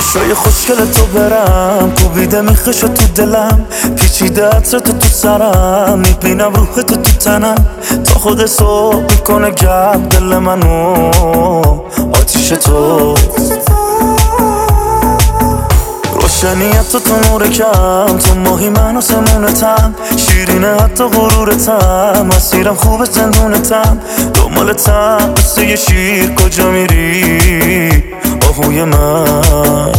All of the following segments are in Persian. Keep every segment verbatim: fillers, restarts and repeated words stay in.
چشای خوشگل تو برم کوبیده میخش تو دلم، پیچیده عطر تو تو سرم، میبینم روح تو تو تنم، تا خود صبح میکنه گرم دل منو آتیش تو. روشنیت تو تو نور کم، تو ماهی من و سمونتم، شیرینه حتی غرورتم، مسیرم خوب زندونتم، دنبالتم مثل یه شیر کجا میری آهوی من.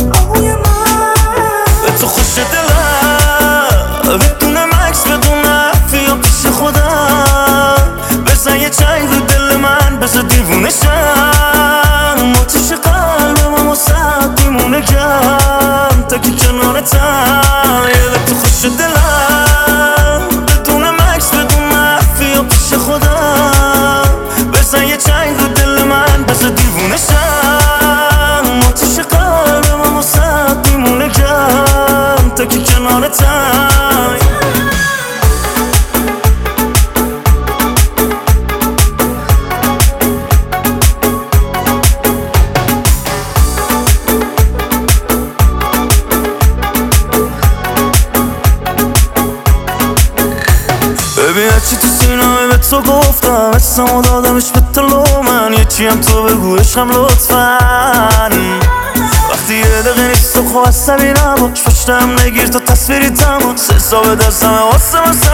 به تو خوش دلم بدون مکس بدون حرفی پیش خودم، بزن یه چنگ رو دل من بزن دیوونه شم، آتیش قلبم واسه میمونه گرم تا که کنارتم. به تو خوش دلم بدون مکس بدون حرفی پیش خودم، بزن یه چنگ رو دل من بزن دیوونه شم، آتیش قلبم واسه میمونه گرم تا که کنارتم. ببین هرچی تو سینه‌ای به تو گفتم، اسمو دادمش به تلو من، یه چی هم تو بگو عشقم لطفاً. وقتی یه دقیقه نیست تو خواه عصبی نباش، پشتم نگیر تا تصویری تماس، حساب دستم واسه من